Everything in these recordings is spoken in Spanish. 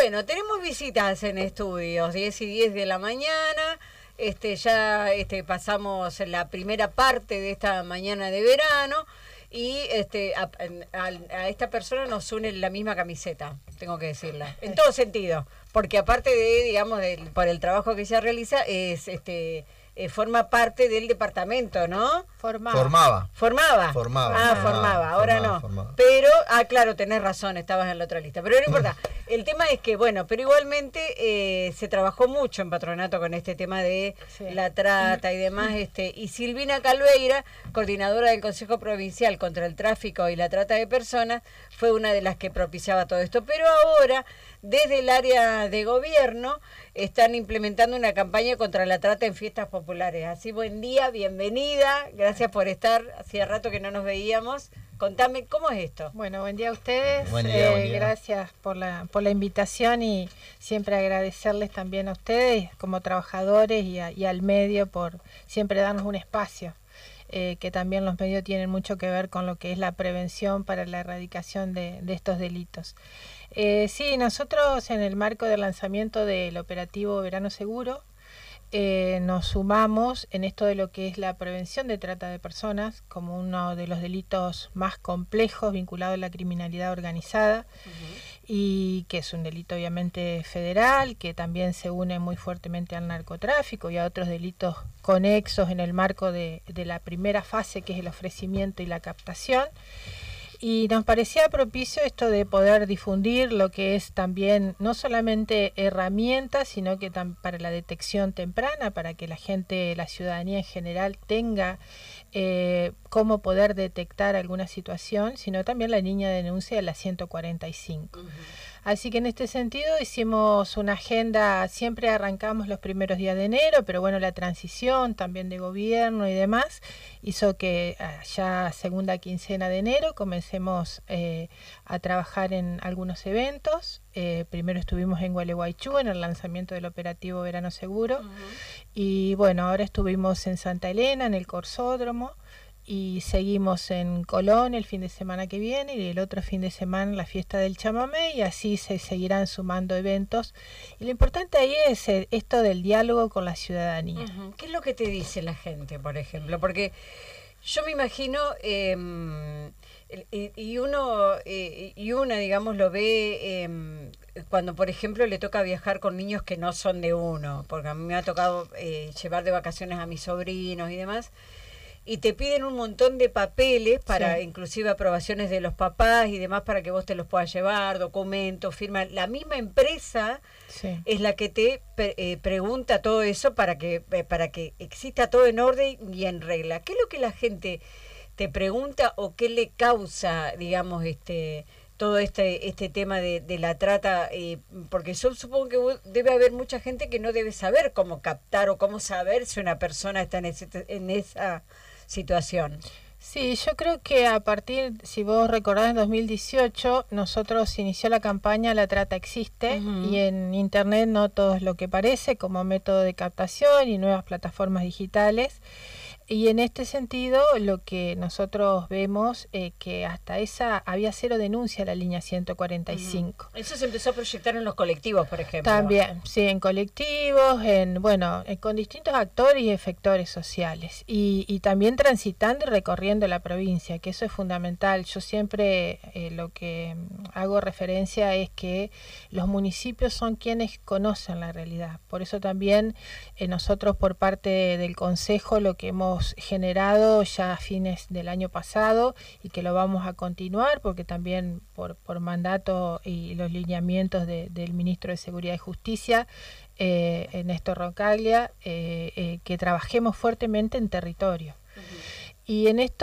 Bueno, tenemos visitas en estudios, 10 y 10 de la mañana. Ya pasamos la primera parte de esta mañana de verano y a esta persona nos une la misma camiseta, tengo que decirla, en todo sentido, porque aparte de, digamos, por el trabajo que ella realiza, forma parte del departamento, ¿no? Formaba. Ahora no. Formaba. Pero, claro, tenés razón, estabas en la otra lista. Pero no importa. El tema es que, bueno, pero igualmente se trabajó mucho en Patronato con este tema de la trata y demás. Y Silvina Calveira, coordinadora del Consejo Provincial contra el Tráfico y la Trata de Personas, fue una de las que propiciaba todo esto. Pero ahora, desde el área de gobierno, están implementando una campaña contra la trata en fiestas populares. Así, buen día, bienvenida, gracias por estar, hacía rato que no nos veíamos. Contame, ¿cómo es esto? Bueno, buen día a ustedes, buen día. Gracias por la invitación y siempre agradecerles también a ustedes como trabajadores y al medio por siempre darnos un espacio. Que también los medios tienen mucho que ver con lo que es la prevención para la erradicación de estos delitos. Sí, nosotros en el marco del lanzamiento del operativo Verano Seguro nos sumamos en esto de lo que es la prevención de trata de personas como uno de los delitos más complejos vinculados a la criminalidad organizada. Y que es un delito obviamente federal, que también se une muy fuertemente al narcotráfico y a otros delitos conexos en el marco de la primera fase, que es el ofrecimiento y la captación. Y nos parecía propicio esto de poder difundir lo que es también no solamente herramientas, sino que para la detección temprana, para que la gente, la ciudadanía en general tenga cómo poder detectar alguna situación, sino también la línea de denuncia de la 145. Así que en este sentido hicimos una agenda, siempre arrancamos los primeros días de enero, pero bueno, la transición también de gobierno y demás hizo que ya segunda quincena de enero comencemos a trabajar en algunos eventos. Primero estuvimos en Gualeguaychú en el lanzamiento del operativo Verano Seguro y bueno, ahora estuvimos en Santa Elena, en el Corsódromo, y seguimos en Colón el fin de semana que viene y el otro fin de semana la fiesta del chamamé, y así se seguirán sumando eventos. Y lo importante ahí es esto del diálogo con la ciudadanía. ¿Qué es lo que te dice la gente, por ejemplo? Porque yo me imagino, y una, digamos, lo ve cuando, por ejemplo, le toca viajar con niños que no son de uno, porque a mí me ha tocado llevar de vacaciones a mis sobrinos y demás, y te piden un montón de papeles para inclusive aprobaciones de los papás y demás para que vos te los puedas llevar, documentos, firmas. La misma empresa es la que te pregunta todo eso para que exista todo en orden y en regla. ¿Qué es lo que la gente te pregunta o qué le causa, digamos, todo este tema de la trata? Porque yo supongo que debe haber mucha gente que no debe saber cómo captar o cómo saber si una persona está en esa situación. Sí, yo creo que a partir, si vos recordás, en 2018 nosotros inició la campaña La Trata Existe, y en internet no todo es lo que parece, como método de captación y nuevas plataformas digitales. Y en este sentido, lo que nosotros vemos que hasta esa había 0 denuncia a la línea 145. Eso se empezó a proyectar en los colectivos, por ejemplo. También, sí, en colectivos, con distintos actores y efectores sociales. Y también transitando y recorriendo la provincia, que eso es fundamental. Yo siempre lo que hago referencia es que los municipios son quienes conocen la realidad. Por eso también nosotros por parte del Consejo lo que hemos generado ya a fines del año pasado y que lo vamos a continuar porque también por mandato y los lineamientos del ministro de Seguridad y Justicia, Néstor Roncaglia, que trabajemos fuertemente en territorio. Y en esto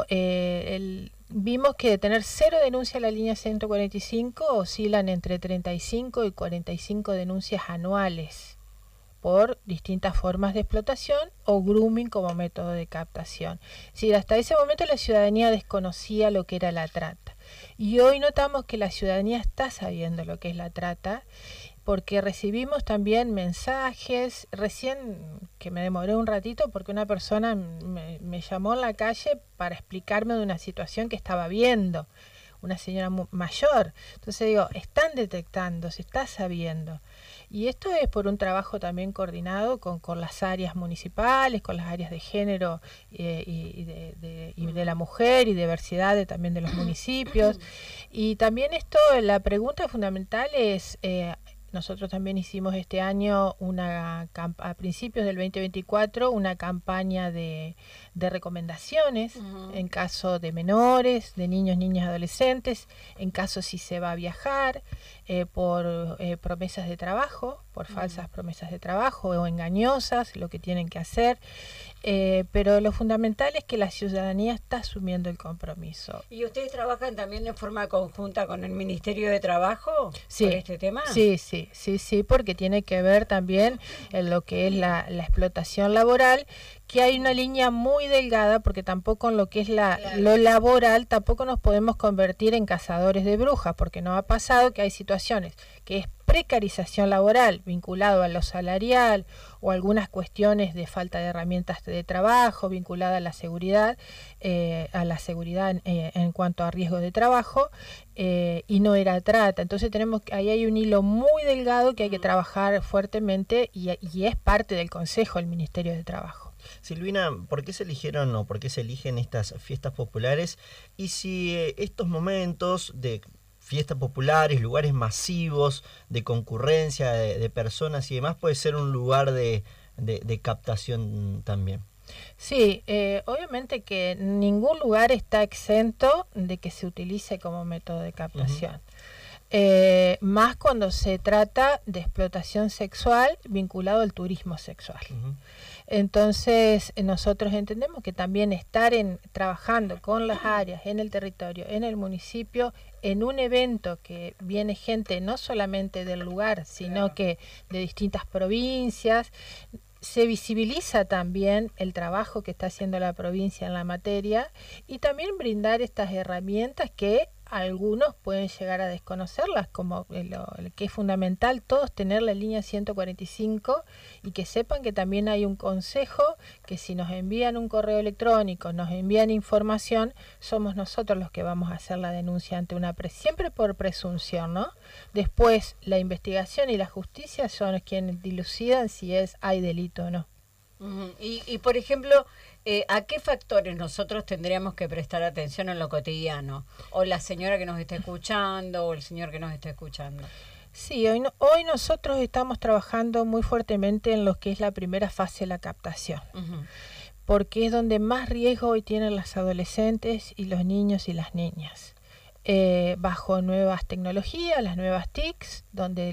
vimos que de tener 0 denuncias a la línea 145 oscilan entre 35 y 45 denuncias anuales por distintas formas de explotación o grooming como método de captación. Sí, hasta ese momento la ciudadanía desconocía lo que era la trata. Y hoy notamos que la ciudadanía está sabiendo lo que es la trata, porque recibimos también mensajes, recién que me demoré un ratito porque una persona me llamó en la calle para explicarme de una situación que estaba viendo. una señora mayor. Entonces digo, están detectando, se está sabiendo. Y esto es por un trabajo también coordinado con las áreas municipales, con las áreas de género y de la mujer y diversidad también de los municipios. Y también esto, la pregunta fundamental es, nosotros también hicimos este año, a principios del 2024, una campaña de recomendaciones en caso de menores, de niños, niñas, adolescentes, en caso si se va a viajar, por promesas de trabajo, por falsas promesas de trabajo o engañosas, lo que tienen que hacer. Pero lo fundamental es que la ciudadanía está asumiendo el compromiso. ¿Y ustedes trabajan también de forma conjunta con el Ministerio de Trabajo por este tema? Sí, porque tiene que ver también en lo que es la explotación laboral, que hay una línea muy delgada, porque tampoco en lo que es lo laboral tampoco nos podemos convertir en cazadores de brujas, porque nos ha pasado que hay situaciones que es precarización laboral vinculado a lo salarial o algunas cuestiones de falta de herramientas de trabajo vinculada a la seguridad en cuanto a riesgo de trabajo, y no era trata. Entonces ahí hay un hilo muy delgado que hay que trabajar fuertemente y es parte del Consejo del Ministerio de Trabajo. Silvina, ¿por qué se eligieron o por qué se eligen estas fiestas populares? Y si estos momentos de fiestas populares, lugares masivos, de concurrencia, de personas y demás, puede ser un lugar de captación también. Sí, obviamente que ningún lugar está exento de que se utilice como método de captación. Más cuando se trata de explotación sexual vinculado al turismo sexual. Entonces nosotros entendemos que también estar trabajando con las áreas en el territorio, en el municipio, en un evento que viene gente no solamente del lugar, sino que de distintas provincias, se visibiliza también el trabajo que está haciendo la provincia en la materia y también brindar estas herramientas que algunos pueden llegar a desconocerlas, como el que es fundamental, todos tener la línea 145 y que sepan que también hay un consejo que si nos envían un correo electrónico, nos envían información, somos nosotros los que vamos a hacer la denuncia ante siempre por presunción, ¿no? Después la investigación y la justicia son quienes dilucidan si hay delito o no. Y por ejemplo, ¿a qué factores nosotros tendríamos que prestar atención en lo cotidiano? O la señora que nos está escuchando, o el señor que nos está escuchando. Sí, hoy nosotros estamos trabajando muy fuertemente en lo que es la primera fase de la captación. Porque es donde más riesgo hoy tienen las adolescentes y los niños y las niñas. Bajo nuevas tecnologías, las nuevas TICs, donde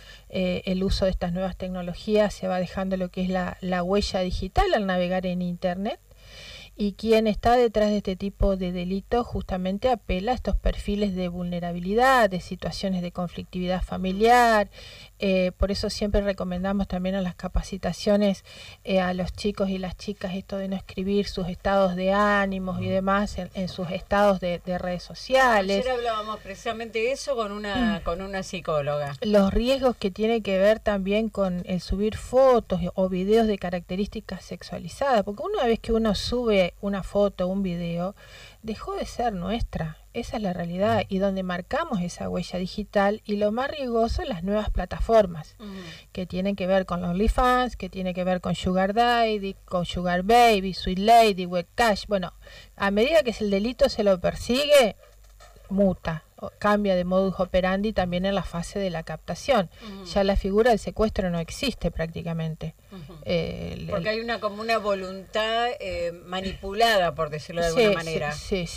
el uso de estas nuevas tecnologías se va dejando lo que es la huella digital al navegar en Internet. Y quien está detrás de este tipo de delitos justamente apela a estos perfiles de vulnerabilidad, de situaciones de conflictividad familiar. Por eso siempre recomendamos también a las capacitaciones a los chicos y las chicas esto de no escribir sus estados de ánimos y demás en sus estados de redes sociales. Ayer hablábamos precisamente de eso con una psicóloga. Los riesgos que tiene que ver también con el subir fotos o videos de características sexualizadas, porque una vez que uno sube una foto o un video, dejó de ser nuestra. Esa es la realidad y donde marcamos esa huella digital. Y lo más riesgoso, las nuevas plataformas que tienen que ver con los OnlyFans, que tienen que ver con Sugar Daddy, con Sugar Baby, Sweet Lady, Webcash. Bueno, a medida que el delito se lo persigue, muta, cambia de modus operandi también en la fase de la captación. Ya la figura del secuestro no existe prácticamente. Porque hay como una voluntad manipulada, por decirlo de alguna manera. Sí.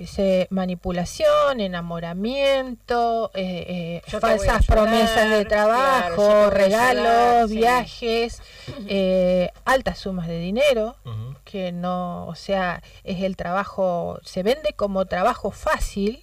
Manipulación, enamoramiento, falsas promesas de trabajo, regalos, viajes, altas sumas de dinero, que no, o sea, es el trabajo, se vende como trabajo fácil.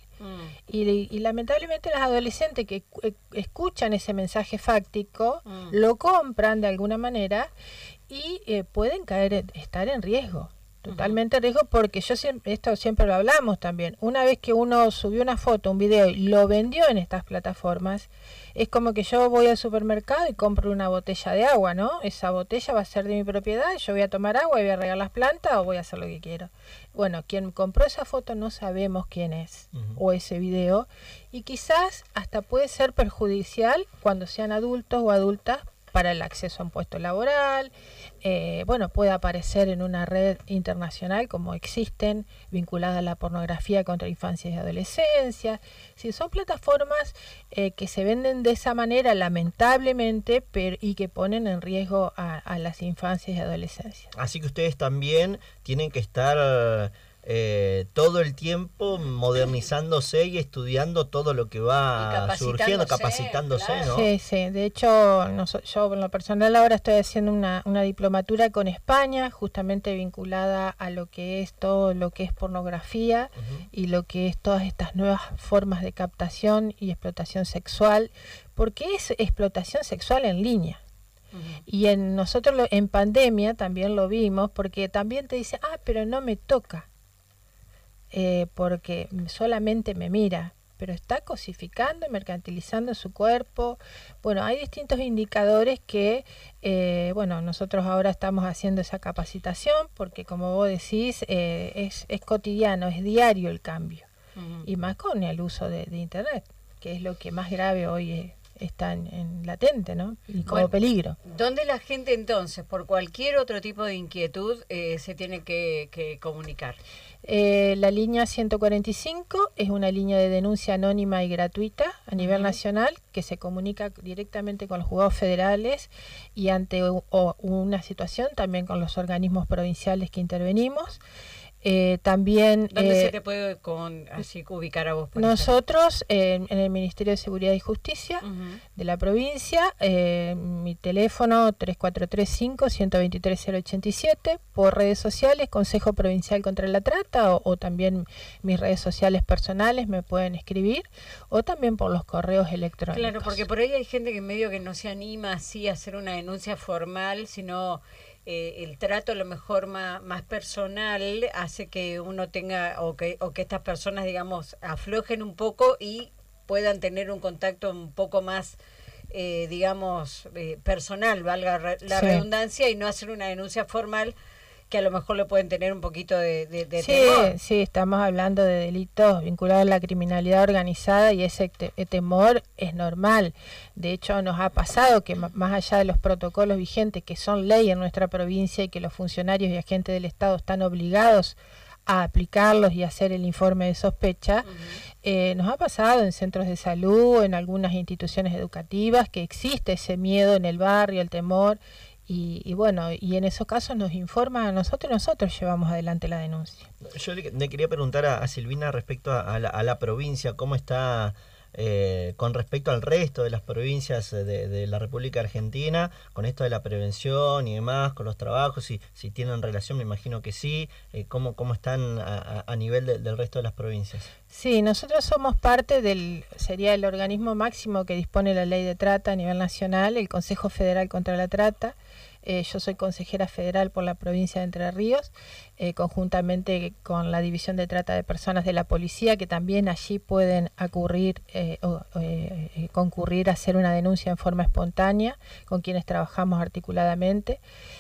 Y lamentablemente las adolescentes que escuchan ese mensaje fáctico lo compran de alguna manera y pueden estar en riesgo. totalmente en riesgo, porque esto siempre lo hablamos también. Una vez que uno subió una foto, un video y lo vendió en estas plataformas, es como que yo voy al supermercado y compro una botella de agua, ¿no? Esa botella va a ser de mi propiedad, yo voy a tomar agua y voy a regar las plantas o voy a hacer lo que quiero. Bueno, quien compró esa foto no sabemos quién es, o ese video, y quizás hasta puede ser perjudicial cuando sean adultos o adultas para el acceso a un puesto laboral. Bueno, puede aparecer en una red internacional como existen, vinculadas a la pornografía contra infancia y adolescencia. Sí, son plataformas que se venden de esa manera, lamentablemente, y que ponen en riesgo a las infancias y adolescencias. Así que ustedes también tienen que estar todo el tiempo modernizándose y estudiando todo lo que va surgiendo, capacitándose, claro. ¿No? Sí, sí. De hecho, yo en lo personal ahora estoy haciendo una diplomatura con España, justamente vinculada a lo que es todo lo que es pornografía y lo que es todas estas nuevas formas de captación y explotación sexual, porque es explotación sexual en línea. Y nosotros en pandemia también lo vimos, porque también te dicen, pero no me toca. Porque solamente me mira, pero está cosificando y mercantilizando su cuerpo. Bueno, hay distintos indicadores que, bueno, nosotros ahora estamos haciendo esa capacitación, porque como vos decís, es cotidiano, es diario el cambio, y más con el uso de Internet, que es lo que más grave hoy está en latente, ¿no? Y como peligro. ¿Dónde la gente entonces, por cualquier otro tipo de inquietud, se tiene que comunicar? La línea 145 es una línea de denuncia anónima y gratuita a nivel nacional, que se comunica directamente con los juzgados federales y ante una situación también con los organismos provinciales que intervenimos. También ¿dónde se te puede así ubicar a vos? Nosotros en el Ministerio de Seguridad y Justicia de la provincia, mi teléfono 3435-123-087, por redes sociales, Consejo Provincial contra la Trata, o también mis redes sociales personales me pueden escribir, o también por los correos electrónicos. Claro, porque por ahí hay gente que medio que no se anima así a hacer una denuncia formal, sino el trato a lo mejor más personal hace que uno tenga, o que estas personas, digamos, aflojen un poco y puedan tener un contacto un poco más, digamos, personal, valga la redundancia, y no hacer una denuncia formal que a lo mejor le pueden tener un poquito de temor. Sí, estamos hablando de delitos vinculados a la criminalidad organizada, y ese temor es normal. De hecho, nos ha pasado que más allá de los protocolos vigentes, que son ley en nuestra provincia y que los funcionarios y agentes del Estado están obligados a aplicarlos y hacer el informe de sospecha, nos ha pasado en centros de salud, en algunas instituciones educativas, que existe ese miedo en el barrio, el temor. Y bueno, y en esos casos nos informan a nosotros y nosotros llevamos adelante la denuncia. Yo le quería preguntar a Silvina respecto a la provincia, ¿cómo está con respecto al resto de las provincias de la República Argentina, con esto de la prevención y demás, con los trabajos, si tienen relación? Me imagino que sí. ¿Cómo están a nivel del resto de las provincias? Sí, nosotros somos parte sería el organismo máximo que dispone la ley de trata a nivel nacional, el Consejo Federal contra la Trata. Yo soy consejera federal por la provincia de Entre Ríos, conjuntamente con la División de Trata de Personas de la Policía, que también allí pueden concurrir a hacer una denuncia en forma espontánea, con quienes trabajamos articuladamente.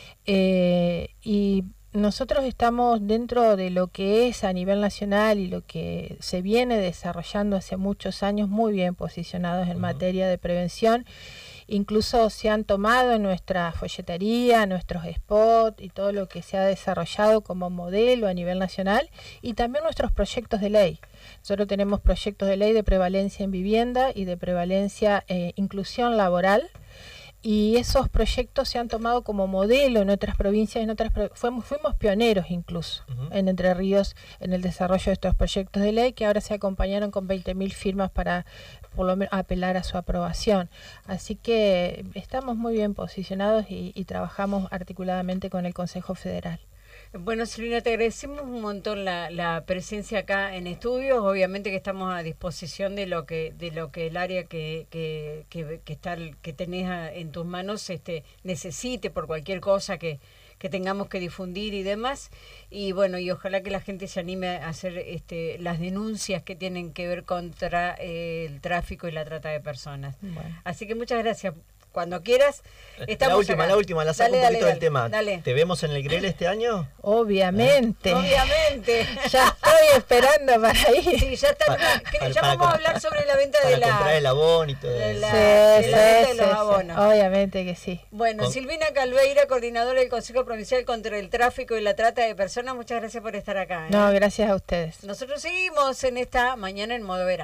Y nosotros estamos dentro de lo que es a nivel nacional y lo que se viene desarrollando hace muchos años, muy bien posicionados en materia de prevención. Incluso se han tomado en nuestra folletería, nuestros spots y todo lo que se ha desarrollado como modelo a nivel nacional, y también nuestros proyectos de ley. Nosotros tenemos proyectos de ley de prevalencia en vivienda y de prevalencia inclusión laboral, y esos proyectos se han tomado como modelo en otras provincias, fuimos pioneros incluso en Entre Ríos en el desarrollo de estos proyectos de ley, que ahora se acompañaron con 20.000 firmas para por lo menos apelar a su aprobación. Así que estamos muy bien posicionados y trabajamos articuladamente con el Consejo Federal. Bueno, Silvina, te agradecemos un montón la presencia acá en estudios. Obviamente que estamos a disposición de lo que el área que tenés en tus manos necesite por cualquier cosa que tengamos que difundir y demás. Y bueno, y ojalá que la gente se anime a hacer las denuncias que tienen que ver contra el tráfico y la trata de personas. Bueno. Así que muchas gracias. Cuando quieras, La última, la saco un poquito del tema. Dale. ¿Te vemos en el Grel este año? Obviamente. Obviamente. Ya estoy esperando para ir. Sí, ya está. Ya vamos a hablar sobre la venta de comprar el abono y todo eso. la venta de los abonos. Obviamente que sí. Bueno, Silvina Calveira, coordinadora del Consejo Provincial contra el Tráfico y la Trata de Personas, muchas gracias por estar acá. No, gracias a ustedes. Nosotros seguimos en esta mañana en modo verano.